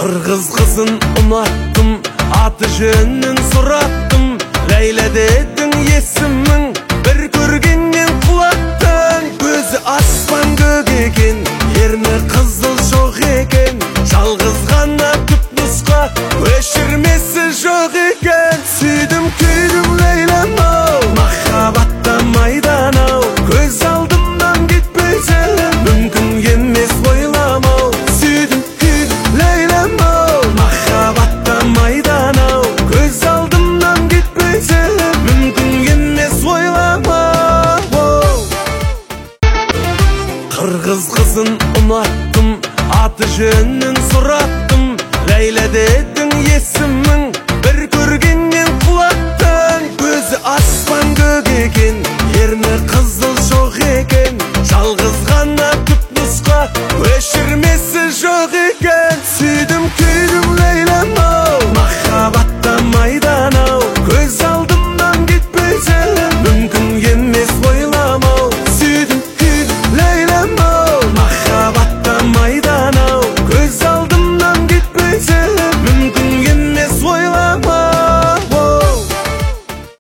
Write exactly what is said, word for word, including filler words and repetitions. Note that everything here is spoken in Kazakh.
Qırgız kızın unattım, atı jönün surattım. Leyla dedin yesimmin, bir körgenden kulattın. Gözü asman gök eken, yerine kızıl şok eken. Жалғыз ғана түп нұсқа, өшірмесі жоқ екен. Сүйдім күйдім Лейлам-ау, махаббатта майдан-ау. Көз алдымнан кетпесең, мүмкін емес ойламау. Сүйдім күйдім Лейлам-ау, махаббатта майдан-ау. Көз алдымнан кетпесең, мүмкін емес ойламау. Qırgız kızın unattım, atı jönün surattım. Leyla dedin yesimmin, bir körgenden kulattın. Gözü asman gök eken, yerine kızıl şok eken. Жалғыз ғана түп нұсқа, өшірмесі жоқ екен. Сүйдім күйдім